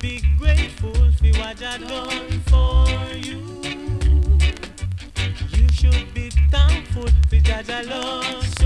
be grateful for what I done for you. You should be thankful for Jaja love.